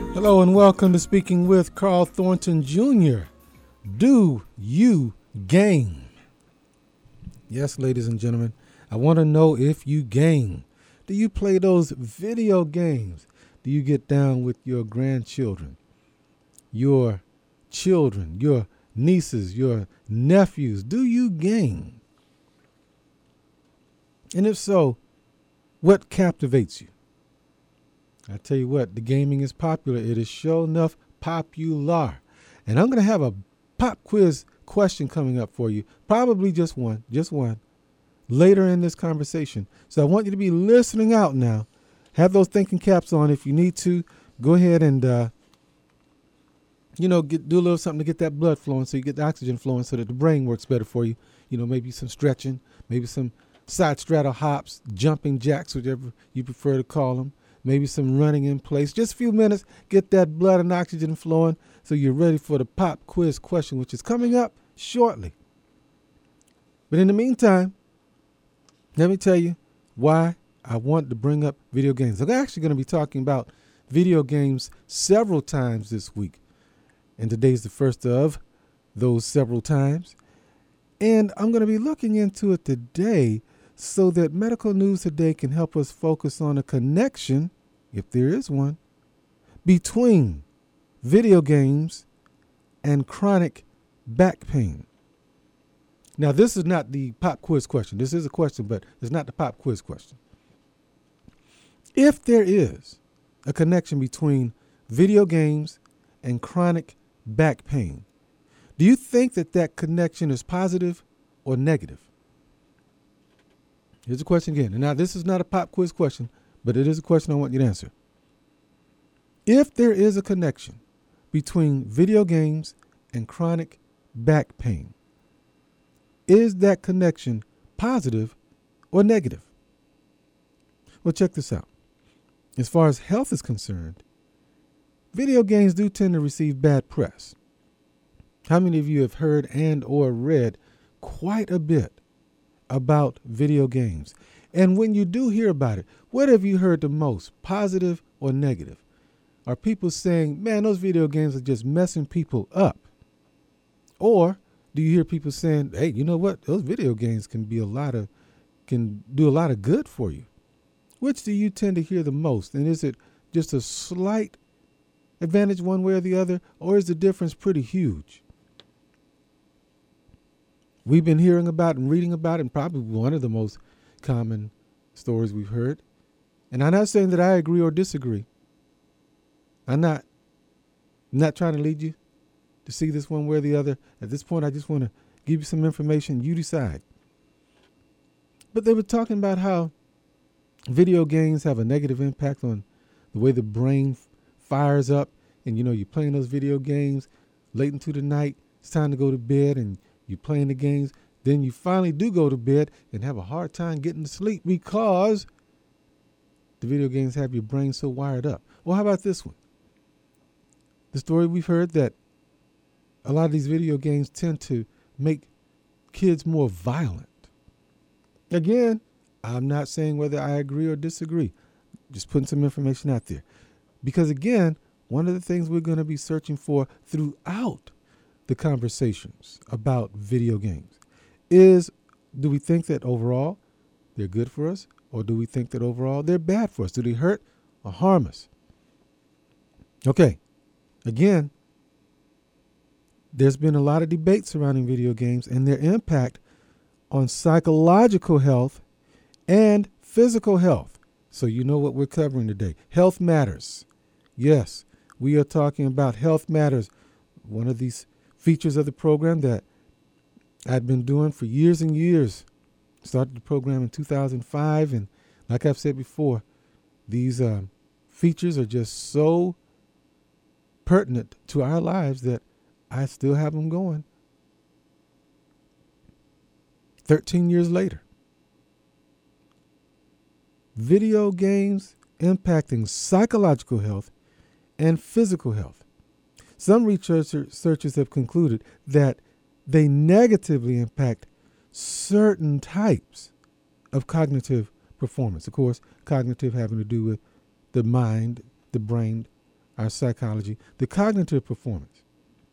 Hello and welcome to Speaking with Carl Thornton Jr. Do you game? Yes, ladies and gentlemen, I want to know if you game. Do you play those video games? Do you get down with your grandchildren, your children, your nieces, your nephews? Do you game? And if so, what captivates you? I tell you what, the gaming is popular. It is sure enough popular. And I'm going to have a pop quiz question coming up for you. Probably just one, later in this conversation. So I want you to be listening out now. Have those thinking caps on if you need to. Go ahead and, do a little something to get that blood flowing so you get the oxygen flowing so that the brain works better for you. Maybe some stretching, maybe some side straddle hops, jumping jacks, whichever you prefer to call them. Maybe some running in place. Just a few minutes, get that blood and oxygen flowing so you're ready for the pop quiz question, which is coming up shortly. But in the meantime, let me tell you why I want to bring up video games. I'm actually going to be talking about video games several times this week. And today's the first of those several times. And I'm going to be looking into it today so that Medical News Today can help us focus on a connection, if there is one, between video games and chronic back pain. Now, this is not the pop quiz question. This is a question, but it's not the pop quiz question. If there is a connection between video games and chronic back pain, do you think that connection is positive or negative? Here's the question again. And now, this is not a pop quiz question, but it is a question I want you to answer. If there is a connection between video games and chronic back pain, is that connection positive or negative? Well, check this out. As far as health is concerned, video games do tend to receive bad press. How many of you have heard and or read quite a bit about video games? And when you do hear about it, what have you heard the most, positive or negative? Are people saying, man, those video games are just messing people up? Or do you hear people saying, hey, you know what? Those video games can do a lot of good for you. Which do you tend to hear the most? And is it just a slight advantage one way or the other? Or is the difference pretty huge? We've been hearing about and reading about it, and probably one of the most common stories we've heard. And I'm not saying that I agree or disagree. I'm not trying to lead you to see this one way or the other. At this point, I just want to give you some information. You decide. But they were talking about how video games have a negative impact on the way the brain fires up. And, you're playing those video games late into the night. It's time to go to bed, and you're playing the games. Then you finally do go to bed and have a hard time getting to sleep because the video games have your brain so wired up. Well, how about this one? The story we've heard that a lot of these video games tend to make kids more violent. Again, I'm not saying whether I agree or disagree. Just putting some information out there. Because again, one of the things we're going to be searching for throughout the conversations about video games is, do we think that overall they're good for us, or do we think that overall they're bad for us? Do they hurt or harm us? Okay, again, there's been a lot of debate surrounding video games and their impact on psychological health and physical health. So you know what we're covering today. Health Matters. Yes, we are talking about Health Matters, one of these features of the program that I'd been doing for years and years. Started the program in 2005, and like I've said before, these features are just so pertinent to our lives that I still have them going 13 years later. Video games impacting psychological health and physical health. Some researchers have concluded that they negatively impact certain types of cognitive performance. Of course, cognitive having to do with the mind, the brain, our psychology, the cognitive performance.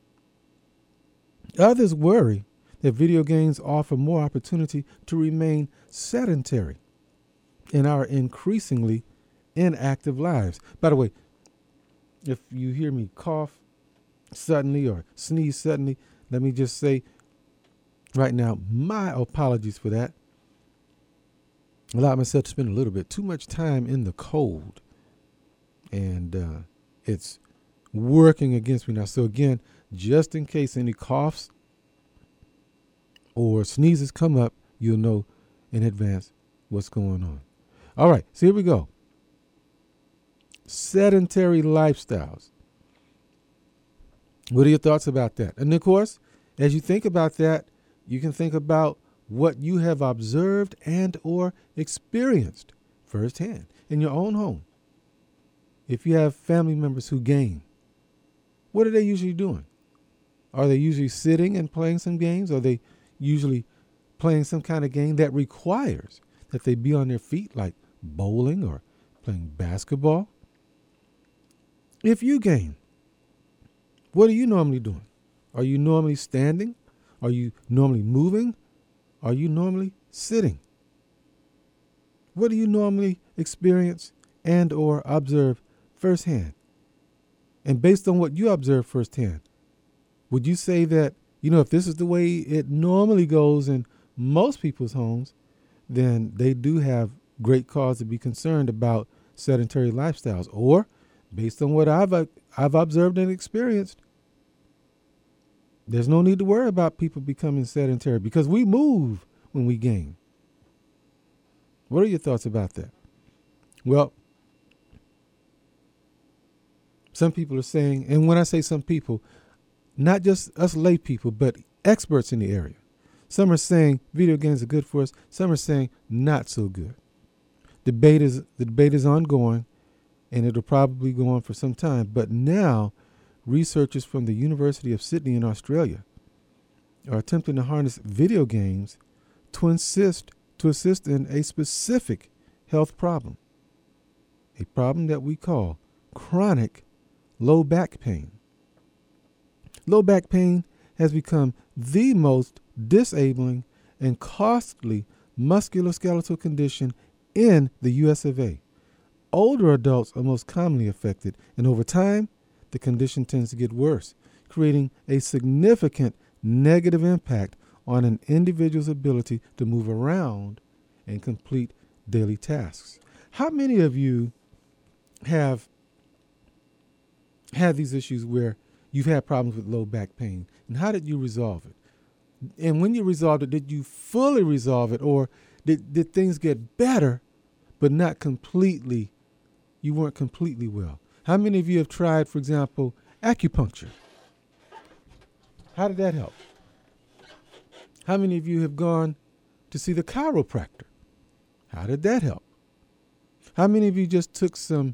Others worry that video games offer more opportunity to remain sedentary in our increasingly inactive lives. By the way, if you hear me cough suddenly or sneeze suddenly, let me just say right now, my apologies for that. Allowed myself to spend a little bit too much time in the cold, and it's working against me now. So again, just in case any coughs or sneezes come up, you'll know in advance what's going on. All right, so here we go. Sedentary lifestyles. What are your thoughts about that? And of course, as you think about that, you can think about what you have observed and or experienced firsthand in your own home. If you have family members who game, what are they usually doing? Are they usually sitting and playing some games? Are they usually playing some kind of game that requires that they be on their feet, like bowling or playing basketball? If you game, what are you normally doing? Are you normally standing? Are you normally moving? Are you normally sitting? What do you normally experience and or observe firsthand? And based on what you observe firsthand, would you say that, if this is the way it normally goes in most people's homes, then they do have great cause to be concerned about sedentary lifestyles? Or, based on what I've observed and experienced, there's no need to worry about people becoming sedentary because we move when we game. What are your thoughts about that? Well, some people are saying, and when I say some people, not just us lay people, but experts in the area. Some are saying video games are good for us. Some are saying not so good. The debate is ongoing, and it'll probably go on for some time. But now, researchers from the University of Sydney in Australia are attempting to harness video games to assist in a specific health problem, a problem that we call chronic low back pain. Low back pain has become the most disabling and costly musculoskeletal condition in the US of A. Older adults are most commonly affected, and over time, the condition tends to get worse, creating a significant negative impact on an individual's ability to move around and complete daily tasks. How many of you have had these issues where you've had problems with low back pain, and how did you resolve it? And when you resolved it, did you fully resolve it, or did things get better, but not completely? You weren't completely well. How many of you have tried, for example, acupuncture? How did that help? How many of you have gone to see the chiropractor? How did that help? How many of you just took some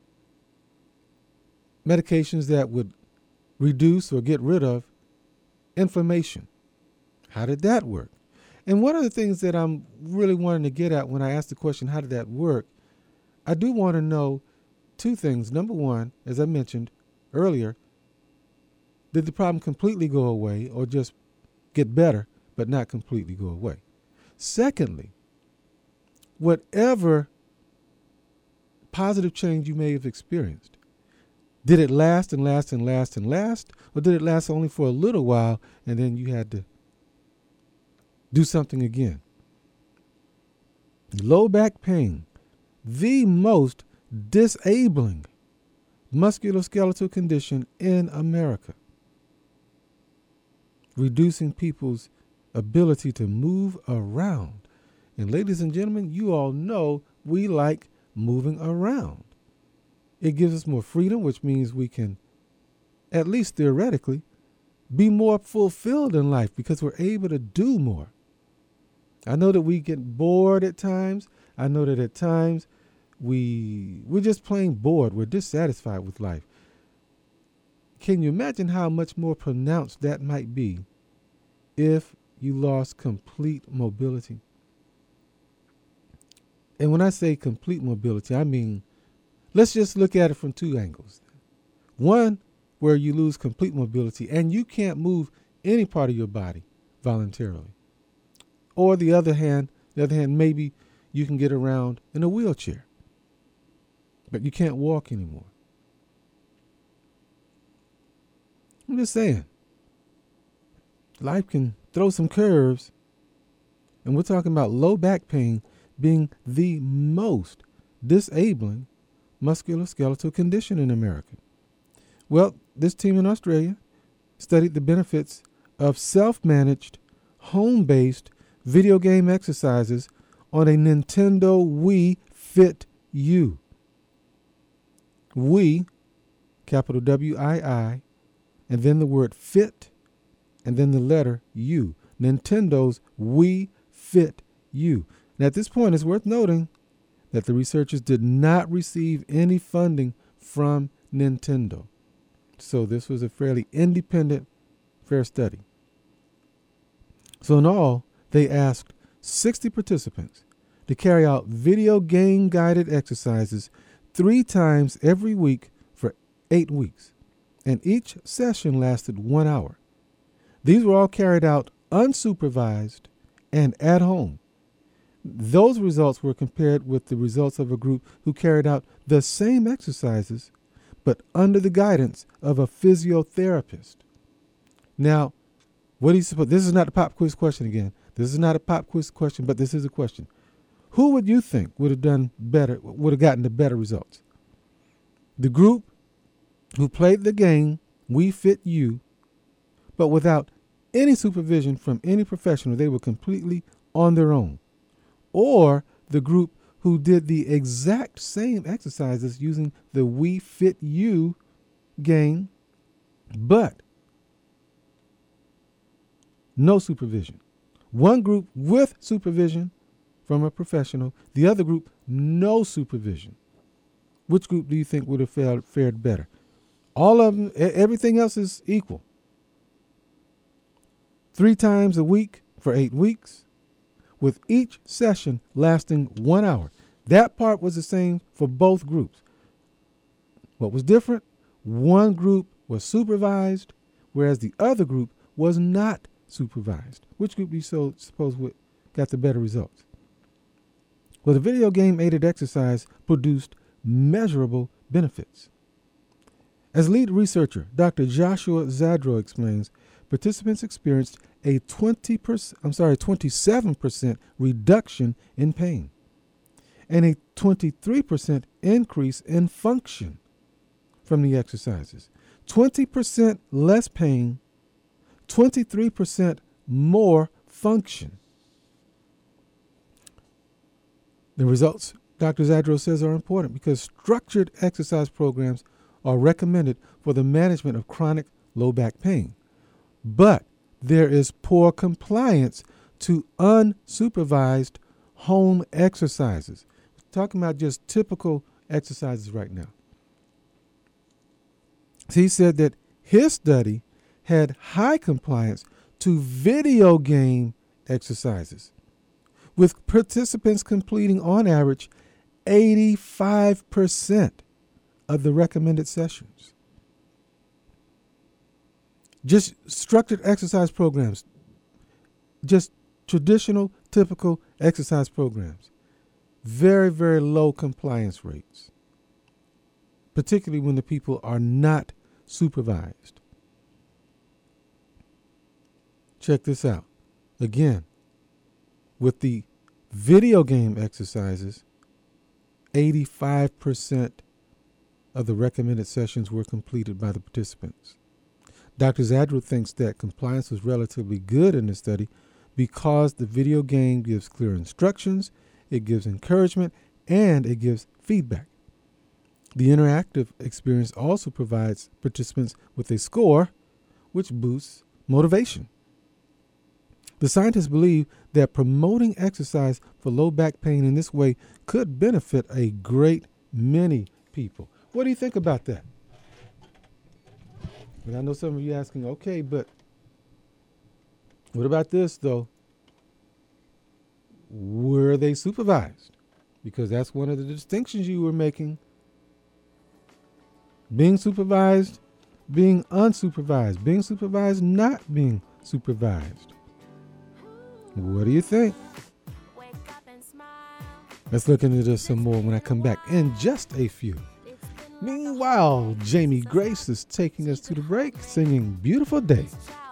medications that would reduce or get rid of inflammation? How did that work? And one of the things that I'm really wanting to get at when I ask the question, how did that work? I do want to know two things. Number one, as I mentioned earlier, did the problem completely go away or just get better, but not completely go away? Secondly, whatever positive change you may have experienced, did it last and last and last and last, or did it last only for a little while and then you had to do something again? Low back pain, the most disabling musculoskeletal condition in America, reducing people's ability to move around. And ladies and gentlemen, you all know we like moving around. It gives us more freedom, which means we can, at least theoretically, be more fulfilled in life because we're able to do more. I know that we get bored at times. I know that at times we're just plain bored. We're dissatisfied with life. Can you imagine how much more pronounced that might be if you lost complete mobility? And when I say complete mobility, I mean, let's just look at it from two angles. One where you lose complete mobility and you can't move any part of your body voluntarily. Or the other hand, maybe you can get around in a wheelchair, but you can't walk anymore. I'm just saying, life can throw some curves, and we're talking about low back pain being the most disabling musculoskeletal condition in America. Well, this team in Australia studied the benefits of self-managed, home-based video game exercises on a Nintendo Wii Fit U. Wii, capital W-I-I, and then the word fit, and then the letter U. Nintendo's Wii Fit U. And at this point, it's worth noting that the researchers did not receive any funding from Nintendo. So this was a fairly independent, fair study. So in all, they asked 60 participants to carry out video game guided exercises 3 times every week for 8 weeks. And each session lasted 1 hour. These were all carried out unsupervised and at home. Those results were compared with the results of a group who carried out the same exercises, but under the guidance of a physiotherapist. Now, what do you suppose? This is not a pop quiz question again. This is not a pop quiz question, but this is a question. Who would you think would have done better, would have gotten the better results? The group who played the game Wii Fit U, but without any supervision from any professional, they were completely on their own. Or the group who did the exact same exercises using the Wii Fit U game, but no supervision. One group with supervision from a professional, the other group no supervision. Which group do you think would have fared better? All of them, everything else is equal. 3 times a week for 8 weeks, with each session lasting 1 hour. That part was the same for both groups. What was different? One group was supervised, whereas the other group was not supervised. Which group do you suppose got the better results? Well, the video game aided exercise produced measurable benefits. As lead researcher, Dr. Joshua Zadro explains, participants experienced a 27% reduction in pain and a 23% increase in function from the exercises. 20% less pain, 23% more function. The results, Dr. Zadro says, are important because structured exercise programs are recommended for the management of chronic low back pain. But there is poor compliance to unsupervised home exercises. We're talking about just typical exercises right now. So he said that his study had high compliance to video game exercises, with participants completing on average 85% of the recommended sessions. Just structured exercise programs, just traditional, typical exercise programs. Very, very low compliance rates, particularly when the people are not supervised. Check this out. Again, with the video game exercises, 85% of the recommended sessions were completed by the participants. Dr. Zadro thinks that compliance was relatively good in the study because the video game gives clear instructions, it gives encouragement, and it gives feedback. The interactive experience also provides participants with a score, which boosts motivation. The scientists believe that promoting exercise for low back pain in this way could benefit a great many people. What do you think about that? And I know some of you asking, okay, but what about this, though? Were they supervised? Because that's one of the distinctions you were making Being supervised, being unsupervised, being supervised, not being supervised. What do you think? Let's look into this some more when I come back in just a few. Meanwhile, Jamie Grace is taking us to the break, singing Beautiful Day.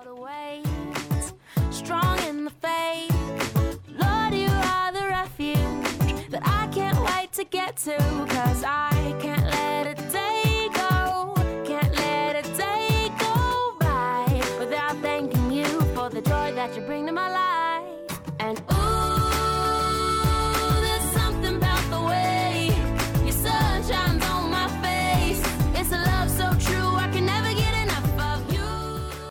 Strong in the faith, Lord, you are the refuge that I can't wait to get to.